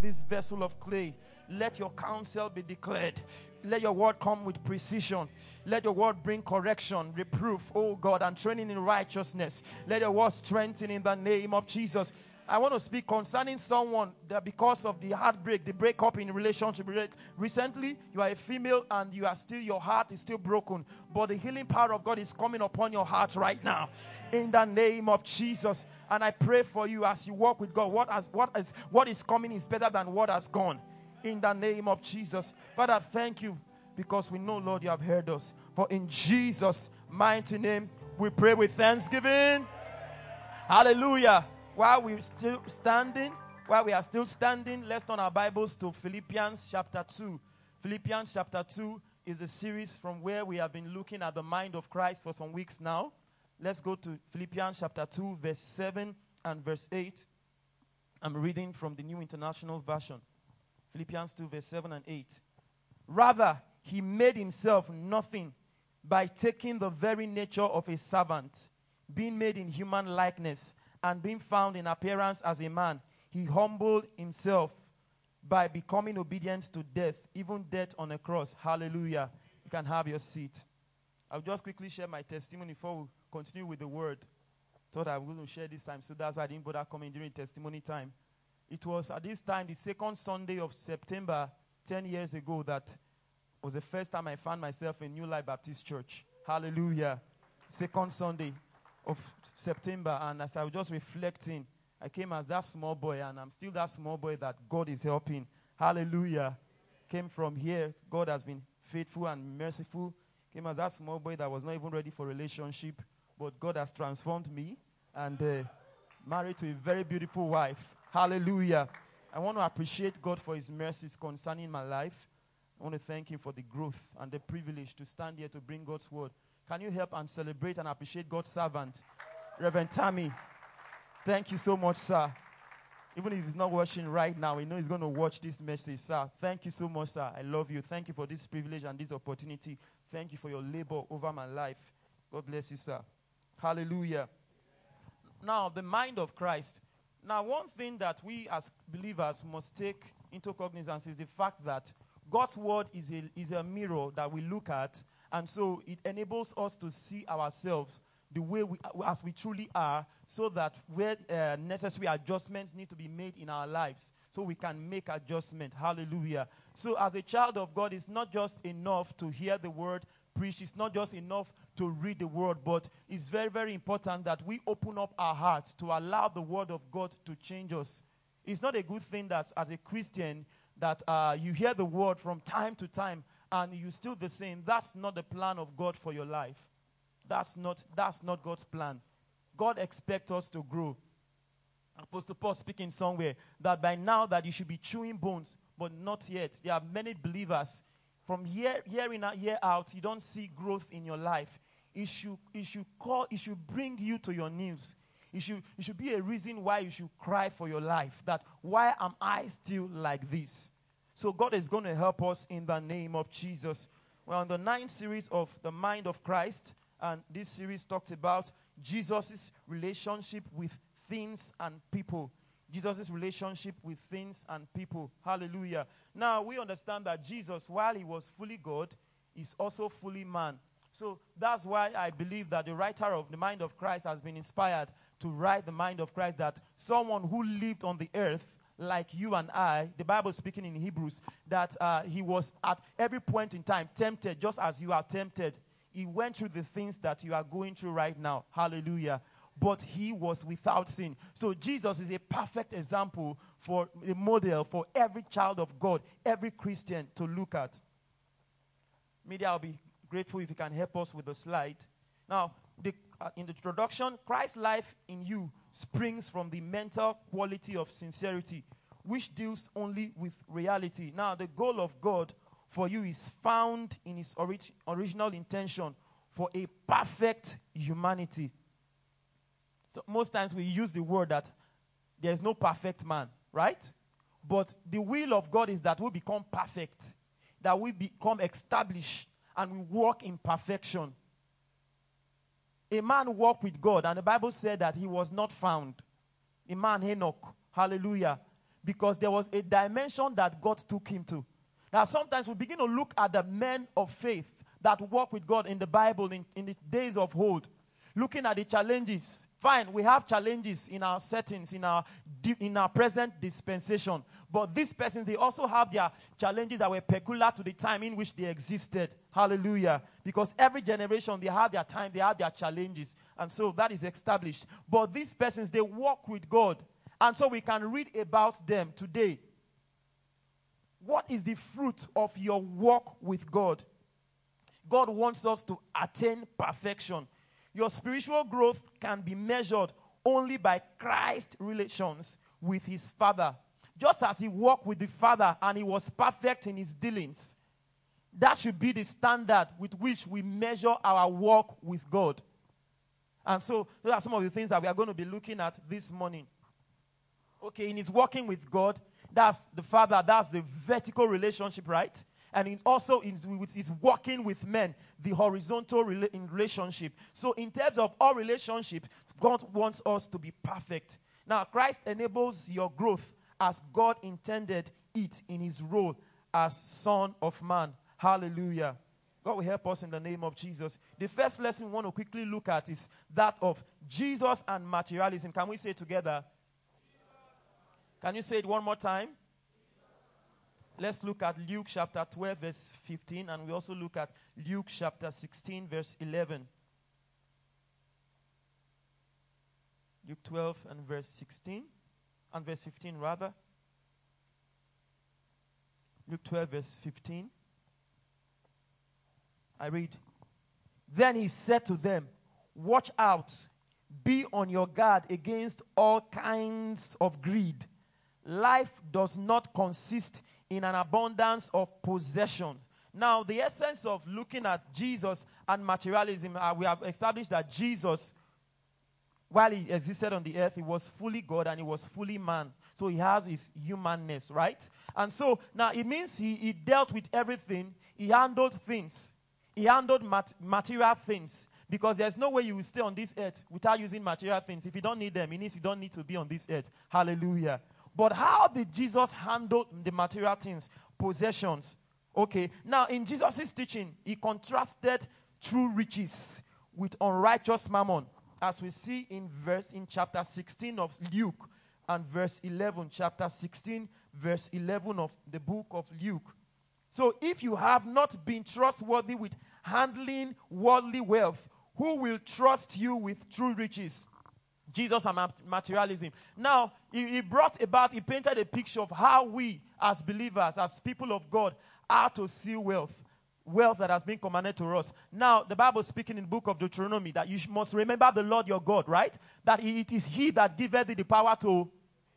this vessel of clay. Let your counsel be declared. Let your word come with precision. Let your word bring correction, reproof, oh God, and training in righteousness. Let your word strengthen in the name of Jesus. I want to speak concerning someone that because of the heartbreak, the breakup in relationship. Recently, you are a female and your heart is still broken. But the healing power of God is coming upon your heart right now. In the name of Jesus. And I pray for you as you walk with God. What is coming is better than what has gone. In the name of Jesus. Father, thank you because we know, Lord, you have heard us. For in Jesus' mighty name, we pray with thanksgiving. Hallelujah. While we are still standing, let's turn our Bibles to Philippians chapter 2. Philippians chapter 2 is a series from where we have been looking at the mind of Christ for some weeks now. Let's go to Philippians chapter 2, verse 7 and verse 8. I'm reading from the New International Version. Philippians 2, verse 7 and 8. Rather, he made himself nothing by taking the very nature of a servant, being made in human likeness, and being found in appearance as a man. He humbled himself by becoming obedient to death, even death on a cross. Hallelujah. You can have your seat. I'll just quickly share my testimony before we continue with the word. Thought I wouldn't share this time, so that's why I didn't bother coming during testimony time. It was at this time, the second Sunday of September, 10 years ago, that was the first time I found myself in New Life Baptist Church. Hallelujah. Second Sunday of September, and as I was just reflecting, I came as that small boy, and I'm still that small boy that God is helping. Hallelujah. Came from here. God has been faithful and merciful. Came as that small boy that was not even ready for relationship, but God has transformed me and married to a very beautiful wife. Hallelujah. I want to appreciate God for his mercies concerning my life. I want to thank him for the growth and the privilege to stand here to bring God's word. Can you help and celebrate and appreciate God's servant, Reverend Tammy? Thank you so much, sir. Even if he's not watching right now, we know he's going to watch this message, sir. Thank you so much, sir. I love you. Thank you for this privilege and this opportunity. Thank you for your labor over my life. God bless you, sir. Hallelujah. Now, the mind of Christ. Now, one thing that we as believers must take into cognizance is the fact that God's word is a mirror that we look at, and so it enables us to see ourselves the way as we truly are, so that where necessary adjustments need to be made in our lives, so we can make adjustment. Hallelujah. So as a child of God, it's not just enough to hear the word preached. It's not just enough to read the word, but it's very, very important that we open up our hearts to allow the word of God to change us. It's not a good thing that as a Christian that you hear the word from time to time and you're still the same. That's not the plan of God for your life. That's not God's plan. God expects us to grow. Apostle Paul speaking somewhere that by now that you should be chewing bones, but not yet. There are many believers from year in and year out, you don't see growth in your life. It should bring you to your knees. It should be a reason why you should cry for your life. That why am I still like this? So God is going to help us in the name of Jesus. We're on the 9th series of the mind of Christ, and this series talks about Jesus' relationship with things and people. Jesus' relationship with things and people. Hallelujah. Now, we understand that Jesus, while he was fully God, is also fully man. So that's why I believe that the writer of the mind of Christ has been inspired to write the mind of Christ, that someone who lived on the earth like you and I, the Bible speaking in Hebrews, that he was at every point in time tempted just as you are tempted. He went through the things that you are going through right now. Hallelujah. But he was without sin. So Jesus is a perfect example for a model for every child of God, every Christian to look at. Media, I'll be grateful if you can help us with the slide. Now, in the introduction, Christ's life in you springs from the mental quality of sincerity, which deals only with reality. Now, the goal of God for you is found in his original intention for a perfect humanity. So most times we use the word that there is no perfect man, right? But the will of God is that we become perfect, that we become established, and we walk in perfection. A man walked with God, and the Bible said that he was not found. A man, Enoch. Hallelujah. because there was a dimension that God took him to. Now, sometimes we begin to look at the men of faith that walk with God in the Bible in the days of old, looking at the challenges. Fine, we have challenges in our settings, in our present dispensation. But these persons, they also have their challenges that were peculiar to the time in which they existed. Hallelujah. Because every generation, they have their time, they have their challenges. And so that is established. But these persons, they walk with God. And so we can read about them today. What is the fruit of your walk with God? God wants us to attain perfection. Your spiritual growth can be measured only by Christ's relations with his Father. Just as he walked with the Father and he was perfect in his dealings, that should be the standard with which we measure our walk with God. And so, those are some of the things that we are going to be looking at this morning. Okay, in his walking with God, that's the Father, that's the vertical relationship, right? And also with his walking with men, the horizontal relationship. So in terms of all relationships, God wants us to be perfect. Now, Christ enables your growth as God intended it in his role as Son of Man. Hallelujah. God will help us in the name of Jesus. The first lesson we want to quickly look at is that of Jesus and materialism. Can we say it together? Can you say it one more time? Let's look at Luke chapter 12, verse 15, and we also look at Luke chapter 16, verse 11. Luke 12 and verse 16, and verse 15 rather. Luke 12, verse 15. I read, "Then he said to them, 'Watch out, be on your guard against all kinds of greed. Life does not consist in an abundance of possessions.'" Now, the essence of looking at Jesus and materialism, we have established that Jesus, while he existed on the earth, he was fully God and he was fully man. So he has his humanness, right? And so now it means he dealt with everything. He handled things. He handled material things. Because there's no way you will stay on this earth without using material things. If you don't need them, it means you don't need to be on this earth. Hallelujah. But how did Jesus handle the material things, possessions? Okay, now in Jesus' teaching, he contrasted true riches with unrighteous mammon, as we see in chapter 16 of Luke and verse 11, chapter 16, verse 11 of the book of Luke. So if you have not been trustworthy with handling worldly wealth, who will trust you with true riches? Jesus and materialism. Now, he painted a picture of how we, as believers, as people of God, are to see wealth that has been commanded to us. Now, the Bible is speaking in the book of Deuteronomy that you must remember the Lord your God, right? That it is he that giveth thee the power to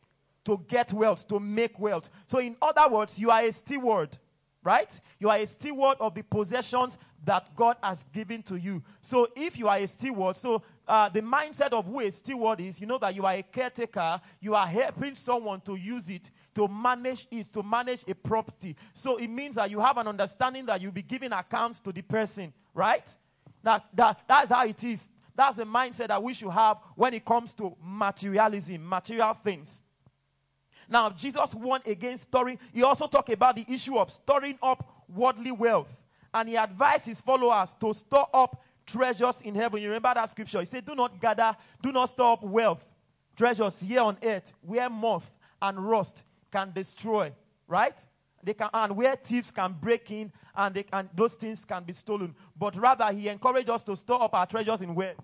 get wealth, to make wealth. So in other words, you are a steward, right? You are a steward of the possessions that God has given to you. So if you are a steward, the mindset of who a steward is, you know that you are a caretaker, you are helping someone to use it, to manage a property. So it means that you have an understanding that you'll be giving accounts to the person, right? That's how it is. That's the mindset that we should have when it comes to materialism, material things. Now, Jesus warned against storing. He also talked about the issue of storing up worldly wealth. And he advised his followers to store up treasures in heaven. You remember that scripture? He said, do not store up wealth, treasures here on earth, where moth and rust can destroy, right? And where thieves can break in and those things can be stolen. But rather, he encouraged us to store up our treasures in where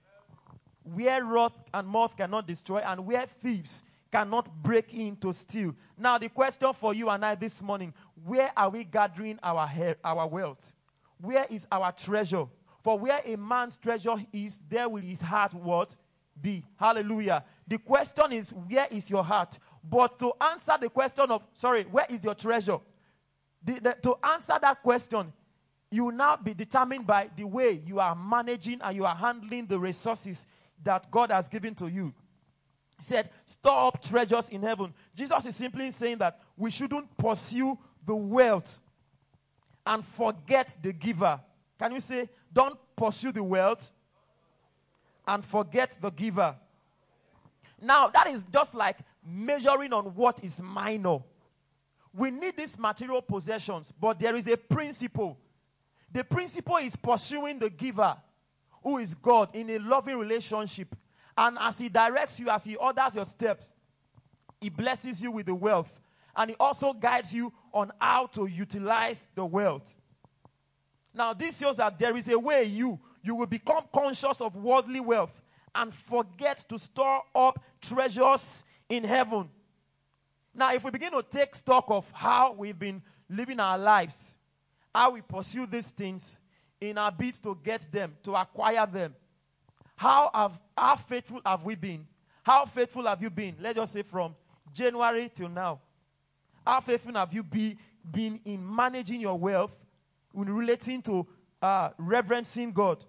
rust and moth cannot destroy, and where thieves cannot break in to steal. Now, the question for you and I this morning, where are we gathering our wealth? Where is our treasure? For where a man's treasure is, there will his heart what? Be. Hallelujah. The question is, where is your heart? But to answer the question of, where is your treasure? To answer that question, you will now be determined by the way you are managing and you are handling the resources that God has given to you. He said, store up treasures in heaven. Jesus is simply saying that we shouldn't pursue the wealth and forget the giver. Can you say, don't pursue the wealth and forget the giver? Now, that is just like measuring on what is minor. We need these material possessions, but there is a principle. The principle is pursuing the giver, who is God, in a loving relationship. And as He directs you, as He orders your steps, He blesses you with the wealth. And He also guides you on how to utilize the wealth. Now, this shows that there is a way you will become conscious of worldly wealth and forget to store up treasures in heaven. Now, if we begin to take stock of how we've been living our lives, how we pursue these things in our bid to get them, to acquire them, how faithful have we been? How faithful have you been? Let's just say from January till now. How faithful have you been in managing your wealth, in relating to reverencing God?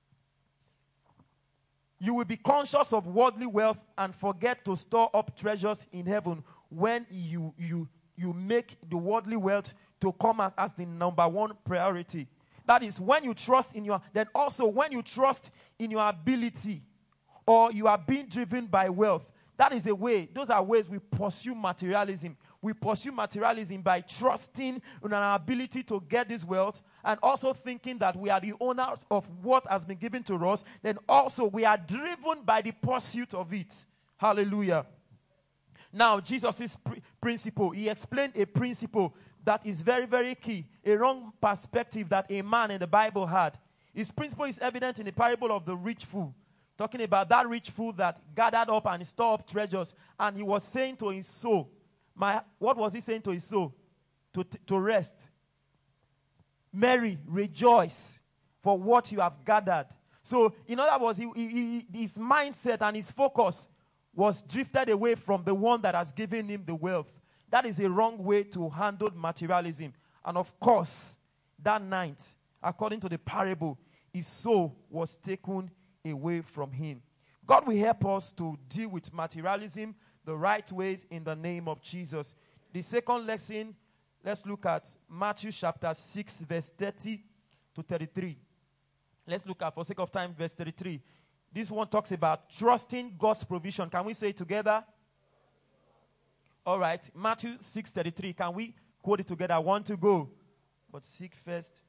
You will be conscious of worldly wealth and forget to store up treasures in heaven when you make the worldly wealth to come as the number one priority. That is when you trust in then also when you trust in your ability, or you are being driven by wealth. That is a way. Those are ways we pursue materialism. We pursue materialism by trusting in our ability to get this wealth, and also thinking that we are the owners of what has been given to us. Then also we are driven by the pursuit of it. Hallelujah. Now, Jesus' principle, He explained a principle that is very, very key. A wrong perspective that a man in the Bible had. His principle is evident in the parable of the rich fool. Talking about that rich fool that gathered up and stored up treasures. And he was saying to his soul, what was he saying to his soul? To rest. Mary, rejoice for what you have gathered. So, in other words, his mindset and his focus was drifted away from the one that has given him the wealth. That is a wrong way to handle materialism. And of course, that night, according to the parable, his soul was taken away from him. God will help us to deal with materialism the right ways in the name of Jesus. The second lesson, let's look at Matthew chapter 6, verse 30 to 33. Let's look at, for sake of time, verse 33. This one talks about trusting God's provision. Can we say it together? All right. Matthew 6:33. Can we quote it together? I want to go. But seek first.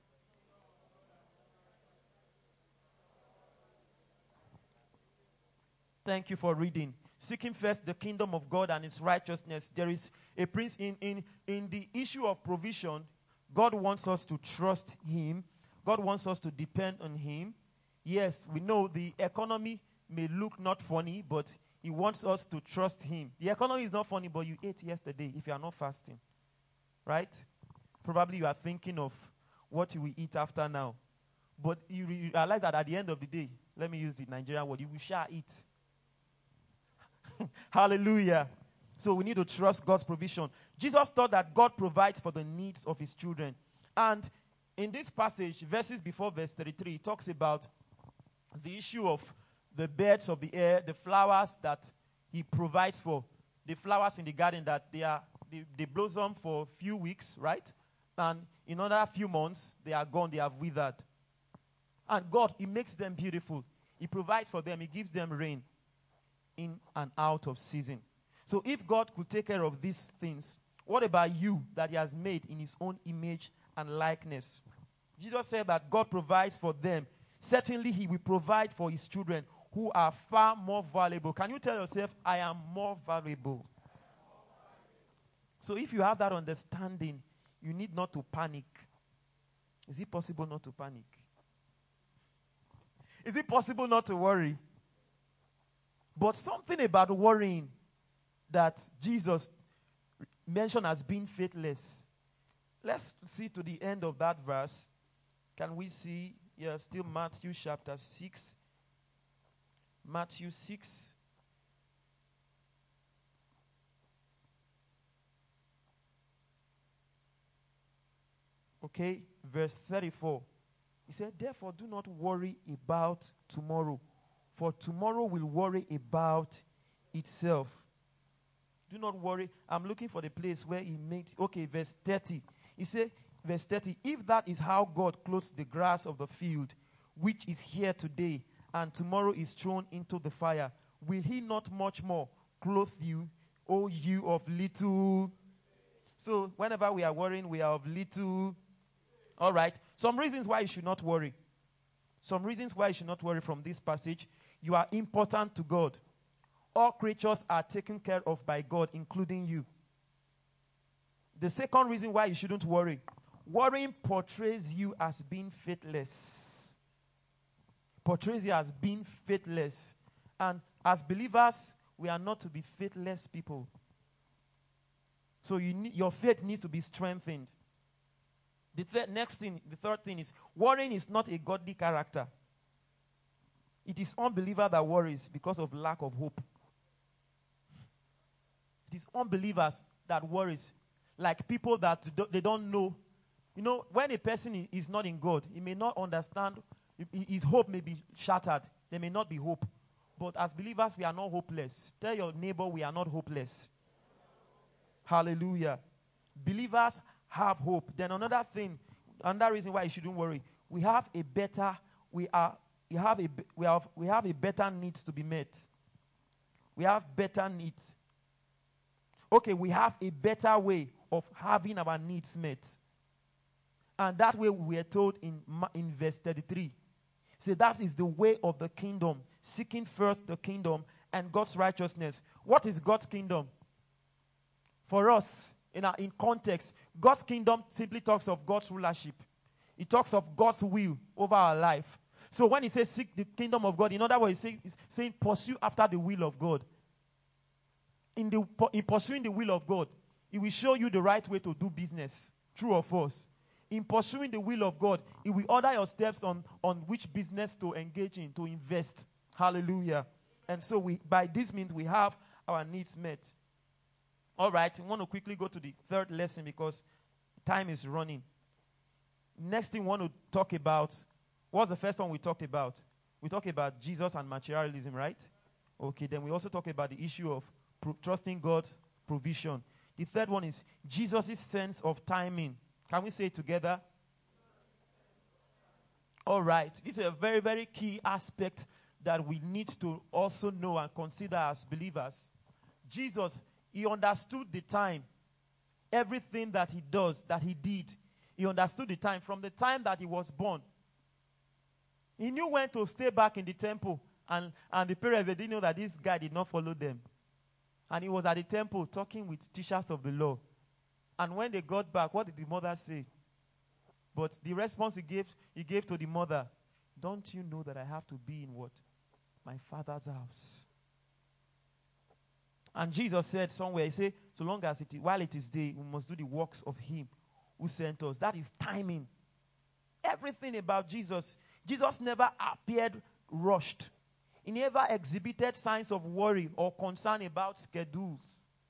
Thank you for reading. Seeking first the kingdom of God and His righteousness. There is a prince in the issue of provision. God wants us to trust Him. God wants us to depend on Him. Yes, we know the economy may look not funny, but He wants us to trust Him. The economy is not funny, but you ate yesterday if you are not fasting. Right? Probably you are thinking of what you will eat after now. But you realize that at the end of the day, let me use the Nigerian word, you will shall eat. Hallelujah. So we need to trust God's provision. Jesus thought that God provides for the needs of His children. And in this passage, verses before verse 33, it talks about the issue of the birds of the air, the flowers that He provides for. The flowers in the garden that they blossom for a few weeks, right? And in another few months, they are gone, they have withered. And God, He makes them beautiful. He provides for them. He gives them rain in and out of season. So if God could take care of these things, what about you that He has made in His own image and likeness? Jesus said that God provides for them. Certainly He will provide for His children who are far more valuable. Can you tell yourself, I am more valuable? So if you have that understanding, you need not to panic. Is it possible not to panic? Is it possible not to worry? But something about worrying that Jesus mentioned as being faithless. Let's see to the end of that verse. Can we see here still Matthew chapter 6? Matthew 6. Okay, verse 34. He said, therefore do not worry about tomorrow, for tomorrow will worry about itself. Do not worry. I'm looking for the place where he made. Okay, verse 30. He said, verse 30, if that is how God clothes the grass of the field, which is here today, and tomorrow is thrown into the fire, will he not much more clothe you, O you of little? So whenever we are worrying, we are of little. All right. Some reasons why you should not worry. Some reasons why you should not worry from this passage. You are important to God. All creatures are taken care of by God, including you. The second reason why you shouldn't worry. Worrying portrays you as being faithless. Portrays you as being faithless. And as believers, we are not to be faithless people. So your faith needs to be strengthened. The third thing is, worrying is not a godly character. It is unbeliever that worries because of lack of hope. It is unbelievers that worries. Like people that they don't know. You know, when a person is not in God, he may not understand. His hope may be shattered. There may not be hope. But as believers, we are not hopeless. Tell your neighbor we are not hopeless. Hallelujah. Believers have hope. Then another reason why you shouldn't worry. We have a better needs to be met. We have better needs. Okay, we have a better way of having our needs met. And that way we are told in verse 33. So that is the way of the kingdom, seeking first the kingdom and God's righteousness. What is God's kingdom? For us, in context, God's kingdom simply talks of God's rulership. It talks of God's will over our life. So when he says seek the kingdom of God, in other words, he's saying pursue after the will of God. In pursuing the will of God, He will show you the right way to do business. True or false? In pursuing the will of God, He will order your steps on which business to engage in, to invest. Hallelujah. And so by this means, we have our needs met. All right, I want to quickly go to the third lesson because time is running. Next thing we want to talk about, what's the first one we talked about? We talked about Jesus and materialism, right? Okay, then we also talked about the issue of trusting God's provision. The third one is Jesus' sense of timing. Can we say it together? All right, this is a very, very key aspect that we need to also know and consider as believers. Jesus, He understood the time. Everything that He does, that He did, He understood the time from the time that He was born. He knew when to stay back in the temple. And the parents, they didn't know that this guy did not follow them. And He was at the temple talking with teachers of the law. And when they got back, what did the mother say? But the response he gave to the mother, don't you know that I have to be in what? My Father's house. And Jesus said somewhere, He said, so long as while it is day, we must do the works of Him who sent us. That is timing. Everything about Jesus never appeared rushed. He never exhibited signs of worry or concern about schedules.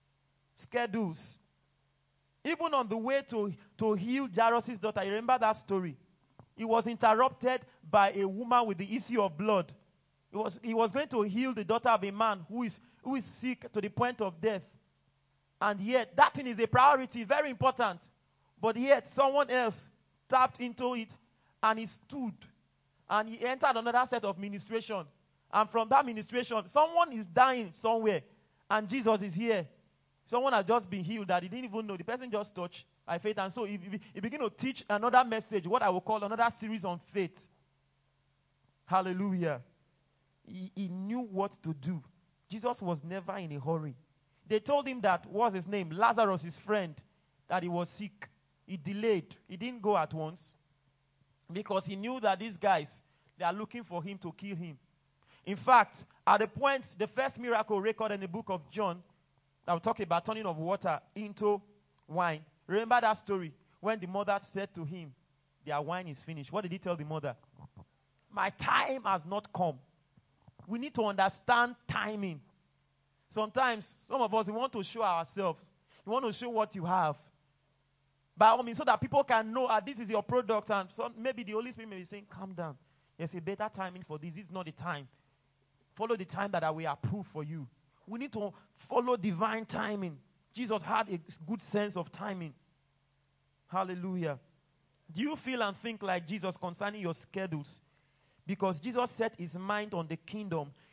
Even on the way to heal Jairus' daughter, you remember that story? He was interrupted by a woman with the issue of blood. He was going to heal the daughter of a man who is sick to the point of death. And yet, that thing is a priority, very important. But yet, someone else tapped into it and he stood. And he entered another set of ministration. And from that ministration, someone is dying somewhere. And Jesus is here. Someone has just been healed that he didn't even know. The person just touched by faith. And so he began to teach another message, what I will call another series on faith. Hallelujah. He knew what to do. Jesus was never in a hurry. They told him that, what's his name? Lazarus, his friend, that he was sick. He delayed. He didn't go at once. Because he knew that these guys, they are looking for him to kill him. In fact, at the point, the first miracle recorded in the book of John, that will talk about turning of water into wine. Remember that story when the mother said to him, their wine is finished. What did he tell the mother? My time has not come. We need to understand timing. Sometimes, some of us, we want to show ourselves. We want to show what you have. By all means, so that people can know, this is your product. And maybe the Holy Spirit may be saying, calm down. There's a better timing for this. This is not the time. Follow the time that I will approve for you. We need to follow divine timing. Jesus had a good sense of timing. Hallelujah. Do you feel and think like Jesus concerning your schedules? Because Jesus set his mind on the kingdom.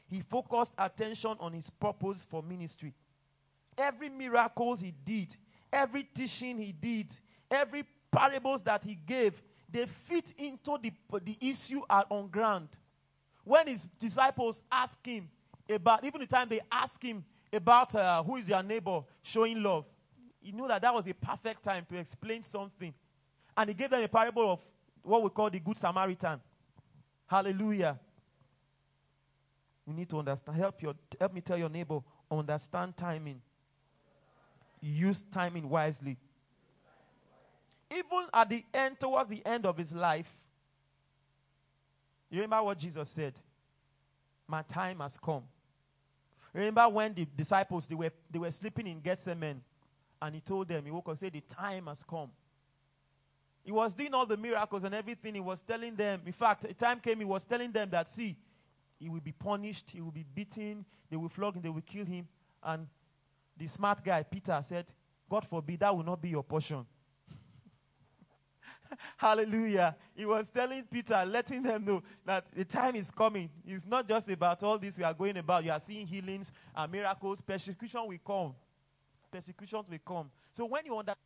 He focused attention on his purpose for ministry. Every miracles he did, every teaching he did, every parables that he gave, they fit into the issue on ground. When his disciples asked him about, even the time they asked him about who is your neighbor, showing love, he knew that was a perfect time to explain something. And he gave them a parable of what we call the Good Samaritan. Hallelujah. We need to understand. Help me tell your neighbor, understand timing. Use timing wisely. Even at the end, towards the end of his life, you remember what Jesus said? My time has come. Remember when the disciples, they were sleeping in Gethsemane, and he told them, he woke up and said, the time has come. He was doing all the miracles and everything. He was telling them, in fact, a time came, he was telling them that, see, he will be punished, he will be beaten, they will flog him, they will kill him. And the smart guy, Peter, said, God forbid, that will not be your portion. Hallelujah. He was telling Peter, letting them know that the time is coming. It's not just about all this we are going about. You are seeing healings and miracles. Persecution will come. Persecutions will come. So when you understand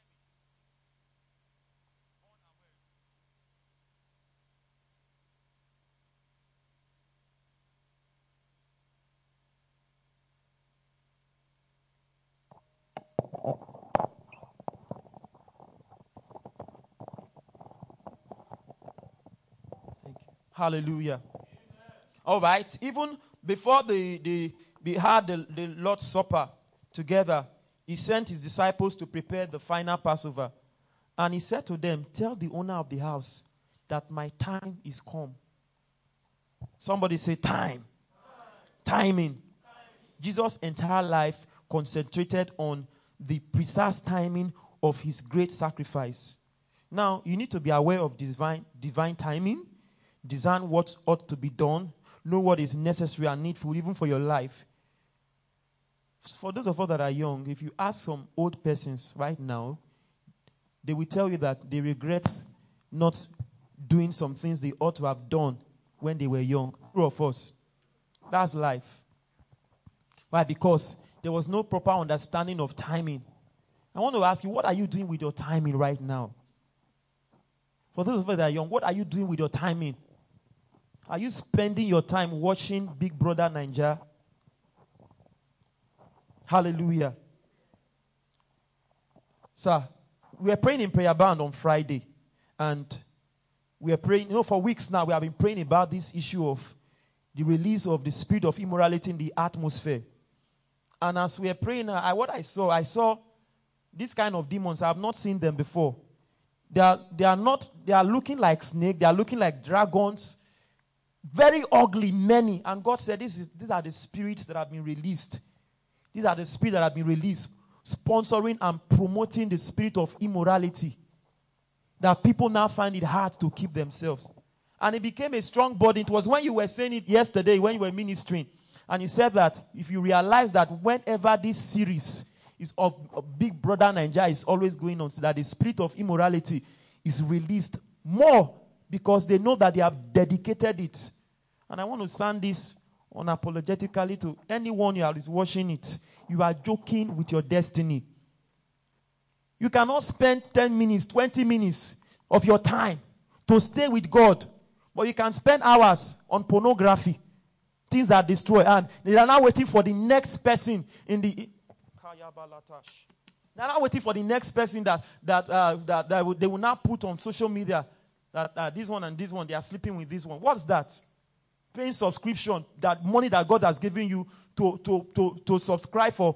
Hallelujah. All right. Even before they had the Lord's Supper together, he sent his disciples to prepare the final Passover. And he said to them, tell the owner of the house that my time is come. Somebody say time. Timing. Jesus' entire life concentrated on the precise timing of his great sacrifice. Now, you need to be aware of divine timing. Discern what ought to be done. Know what is necessary and needful even for your life. For those of us that are young, if you ask some old persons right now, they will tell you that they regret not doing some things they ought to have done when they were young. True of us. That's life. Why? Because there was no proper understanding of timing. I want to ask you, what are you doing with your timing right now? For those of us that are young, what are you doing with your timing? Are you spending your time watching Big Brother Naija? Hallelujah. Sir, we were praying in prayer band on Friday. And we are praying, for weeks now, we have been praying about this issue of the release of the spirit of immorality in the atmosphere. And as we are praying, what I saw this kind of demons. I have not seen them before. They are looking like snakes. They are looking like dragons. Very ugly, many. And God said, these are the spirits that have been released. These are the spirits that have been released, sponsoring and promoting the spirit of immorality. That people now find it hard to keep themselves. And it became a strong burden. It was when you were saying it yesterday, when you were ministering. And you said that if you realize that whenever this series is of Big Brother Naija is always going on, so that the spirit of immorality is released more because they know that they have dedicated it. And I want to send this unapologetically to anyone who is watching it. You are joking with your destiny. You cannot spend 10 minutes, 20 minutes of your time to stay with God. But you can spend hours on pornography. Things that destroy. And they are now waiting for the next person in the... They are now waiting for the next person that they will now put on social media. That this one and this one, they are sleeping with this one. What's that? Paying subscription, that money that God has given you to subscribe for.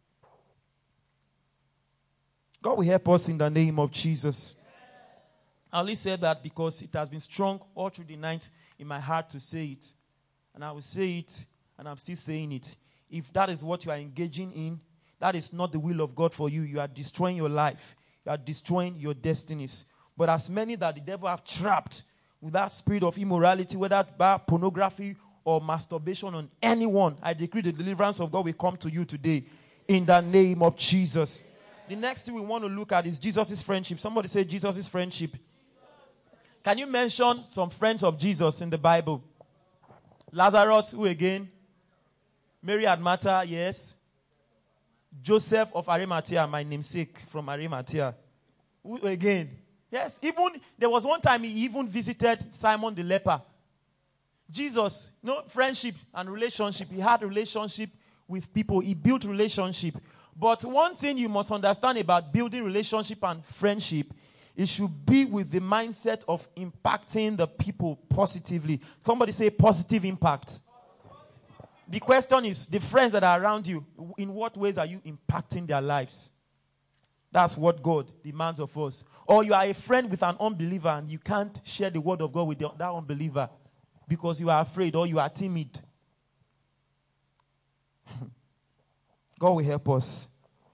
God will help us in the name of Jesus. I only said that because it has been strong all through the night in my heart to say it. And I will say it, and I'm still saying it. If that is what you are engaging in, that is not the will of God for you. You are destroying your life. You are destroying your destinies. But as many that the devil have trapped with that spirit of immorality, whether by pornography or masturbation on anyone, I decree the deliverance of God will come to you today in the name of Jesus. The next thing we want to look at is Jesus' friendship. Somebody say Jesus' friendship. Can you mention some friends of Jesus in the Bible? Lazarus, who again? Mary and Martha, yes. Joseph of Arimathea, my namesake from Arimathea. Who again? Yes, even there was one time he even visited Simon the leper. Jesus, friendship and relationship. He had relationship with people. He built relationship. But one thing you must understand about building relationship and friendship, it should be with the mindset of impacting the people positively. Somebody say positive impact. The question is, the friends that are around you, in what ways are you impacting their lives? That's what God demands of us. Or you are a friend with an unbeliever and you can't share the word of God with that unbeliever because you are afraid or you are timid. God will help us.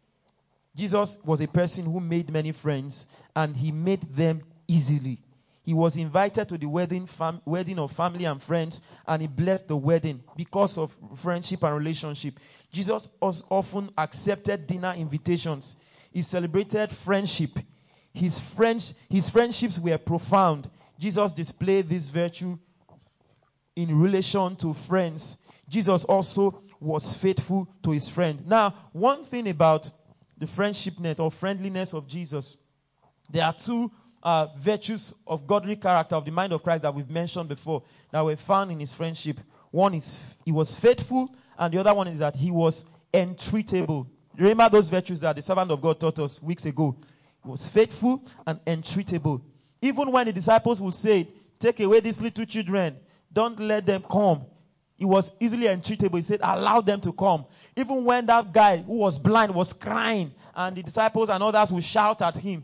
Jesus was a person who made many friends and he made them easily. He was invited to the wedding of family and friends, and he blessed the wedding because of friendship and relationship. Jesus often accepted dinner invitations. He celebrated friendship. His friendships were profound. Jesus displayed this virtue in relation to friends. Jesus also was faithful to his friend. Now, one thing about the friendshipness or friendliness of Jesus, there are two virtues of godly character of the mind of Christ that we've mentioned before that were found in his friendship. One is he was faithful, and the other one is that he was entreatable. Remember those virtues that the servant of God taught us weeks ago. He was faithful and entreatable. Even when the disciples would say, take away these little children, don't let them come. He was easily entreatable. He said, allow them to come. Even when that guy who was blind was crying, and the disciples and others would shout at him,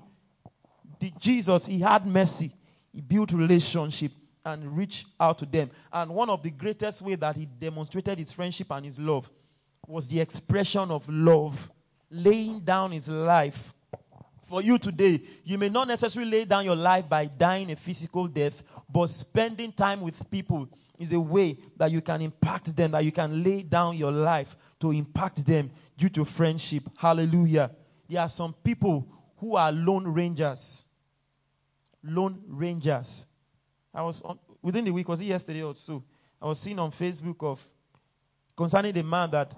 Jesus, he had mercy. He built relationship and reached out to them. And one of the greatest ways that he demonstrated his friendship and his love was the expression of love, laying down his life. For you today, you may not necessarily lay down your life by dying a physical death, but spending time with people is a way that you can impact them, that you can lay down your life to impact them due to friendship. Hallelujah. There are some people who are lone rangers. Lone rangers. Within the week, was it yesterday or so? I was seeing on Facebook concerning the man that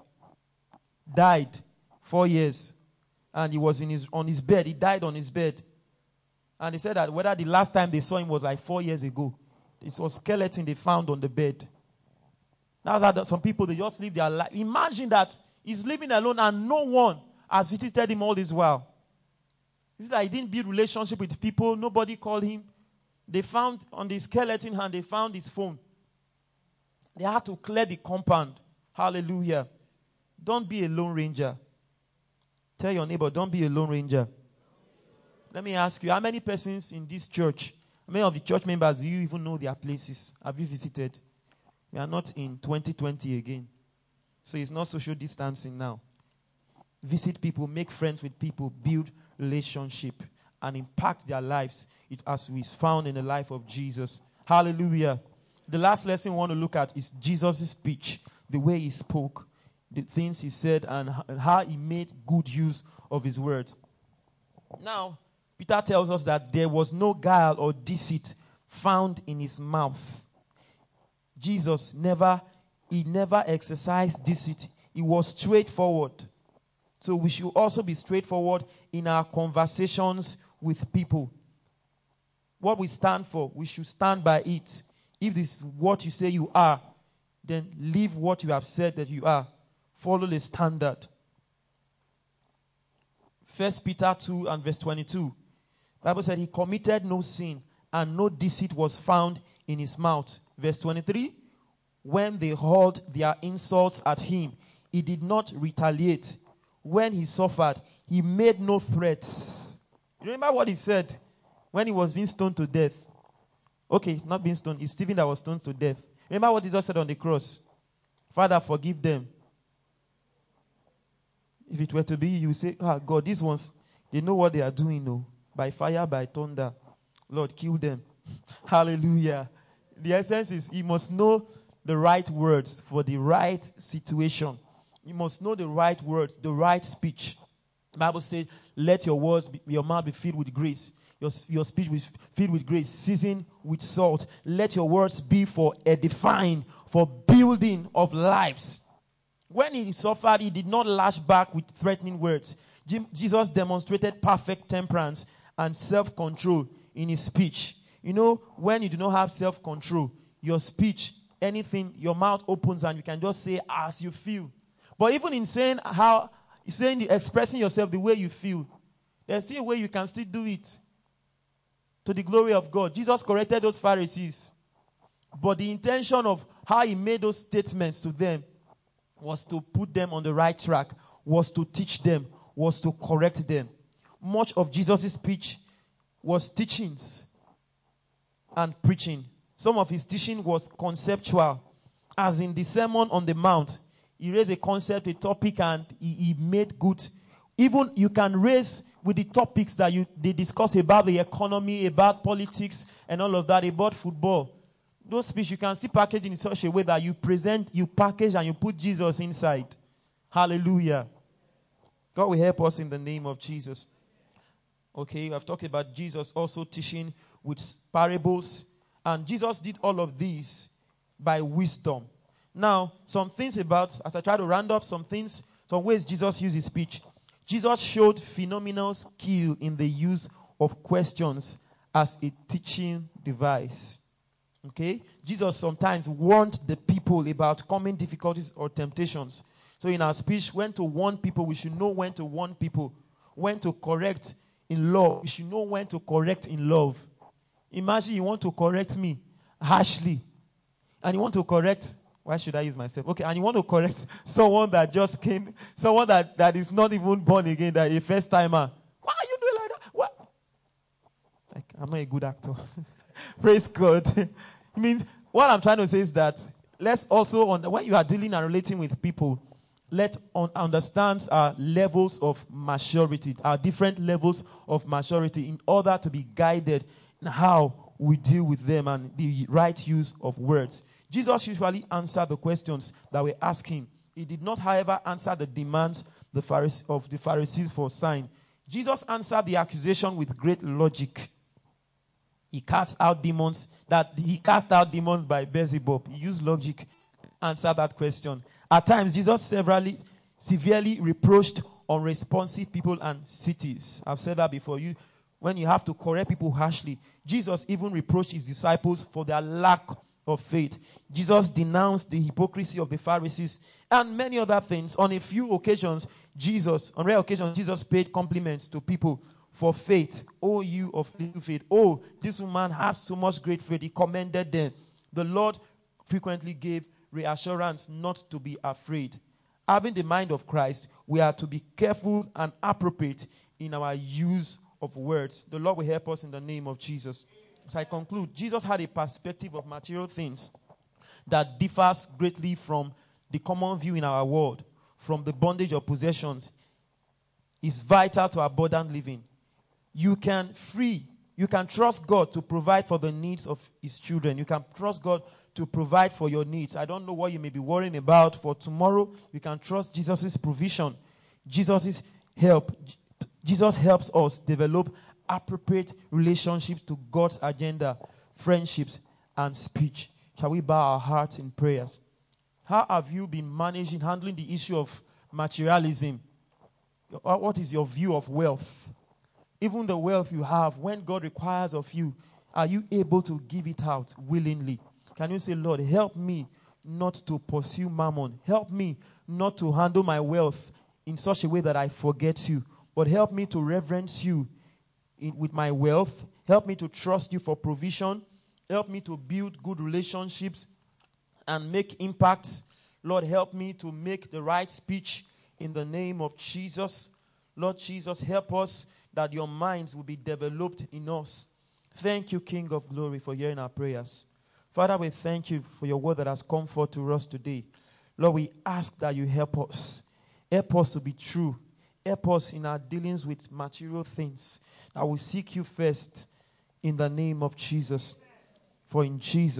died 4 years, and he was on his bed. He died on his bed, and they said that whether the last time they saw him was like 4 years ago. It was skeleton they found on the bed. That's how some people, they just live their life. Imagine that he's living alone and no one has visited him all this while. Is it that he didn't build relationship with people? Nobody called him. They found on the skeleton hand, they found his phone. They had to clear the compound. Hallelujah. Don't be a lone ranger. Tell your neighbor, don't be a lone ranger. Let me ask you, how many persons in this church, how many of the church members do you even know their places? Have you visited? We are not in 2020 again. So it's not social distancing now. Visit people, make friends with people, build relationship, and impact their lives as we found in the life of Jesus. Hallelujah. The last lesson we want to look at is Jesus' speech, the way he spoke, the things he said, and how he made good use of his word. Now, Peter tells us that there was no guile or deceit found in his mouth. Jesus never exercised deceit. He was straightforward. So we should also be straightforward in our conversations with people. What we stand for, we should stand by it. If this is what you say you are, then live what you have said that you are. Follow the standard. 1 Peter 2 and verse 22. The Bible said he committed no sin and no deceit was found in his mouth. Verse 23. When they hurled their insults at him, he did not retaliate. When he suffered, he made no threats. Remember what he said when he was being stoned to death? Okay, not being stoned. It's Stephen that was stoned to death. Remember what Jesus said on the cross? Father, forgive them. If it were to be, you would say, God, these ones, they know what they are doing, no? By fire, by thunder. Lord, kill them. Hallelujah. The essence is you must know the right words for the right situation. You must know the right words, the right speech. The Bible says, let your mouth be filled with grace. Your speech be filled with grace, seasoned with salt. Let your words be for edifying, for building of lives. When he suffered, he did not lash back with threatening words. Jesus demonstrated perfect temperance and self-control in his speech. You know, when you do not have self-control, your speech, anything, your mouth opens and you can just say as you feel. But even in expressing yourself the way you feel, there's still a way you can still do it to the glory of God. Jesus corrected those Pharisees, but the intention of how he made those statements to them was to put them on the right track, was to teach them, was to correct them. Much of Jesus' speech was teachings and preaching. Some of his teaching was conceptual, as in the Sermon on the Mount. He raised a concept, a topic, and he made good. Even you can raise with the topics that they discuss about the economy, about politics, and all of that, about football. Those speeches you can see packaged in such a way that you package, and you put Jesus inside. Hallelujah. God will help us in the name of Jesus. Okay, I've talked about Jesus also teaching with parables. And Jesus did all of these by wisdom. Now, some things about, as I try to round up some ways Jesus used his speech. Jesus showed phenomenal skill in the use of questions as a teaching device. Okay? Jesus sometimes warned the people about coming difficulties or temptations. So in our speech, when to warn people, we should know when to warn people. When to correct in love, we should know when to correct in love. Imagine you want to correct me harshly. And you want to correct, why should I use myself? Okay, and you want to correct someone that just came, someone that is not even born again, that is a first timer. Why are you doing like that? What? I'm not a good actor. Praise God. It means, what I'm trying to say is that let's also, when you are dealing and relating with people, understand our levels of maturity, our different levels of maturity, in order to be guided in how we deal with them and the right use of words. Jesus usually answered the questions that were asked him. He did not, however, answer the demands of the Pharisees for a sign. Jesus answered the accusation with great logic. He cast out demons by Beelzebub. He used logic to answer that question. At times, Jesus severely reproached unresponsive people and cities. I've said that before. When you have to correct people harshly, Jesus even reproached his disciples for their lack of faith. Jesus denounced the hypocrisy of the Pharisees and many other things. On rare occasions, Jesus paid compliments to people for faith. Oh, you of little faith. Oh, this woman has so much great faith. He commended them. The Lord frequently gave reassurance not to be afraid. Having the mind of Christ, we are to be careful and appropriate in our use of words. The Lord will help us in the name of Jesus. As I conclude, Jesus had a perspective of material things that differs greatly from the common view in our world, from the bondage of possessions. It's vital to abundant living. You can trust God to provide for the needs of his children. You can trust God to provide for your needs. I don't know what you may be worrying about for tomorrow. You can trust Jesus' provision, Jesus' help. Jesus helps us develop appropriate relationships to God's agenda, friendships, and speech. Shall we bow our hearts in prayers? How have you been handling the issue of materialism? What is your view of wealth? Even the wealth you have, when God requires of you, are you able to give it out willingly? Can you say, Lord, help me not to pursue mammon. Help me not to handle my wealth in such a way that I forget you. But help me to reverence you with my wealth. Help me to trust you for provision. Help me to build good relationships and make impacts. Lord, help me to make the right speech in the name of Jesus. Lord Jesus, help us that your minds will be developed in us. Thank you, King of Glory, for hearing our prayers. Father, we thank you for your word that has come forth to us today. Lord, we ask that you help us. Help us to be true. Help us in our dealings with material things. That we seek you first in the name of Jesus. For in Jesus'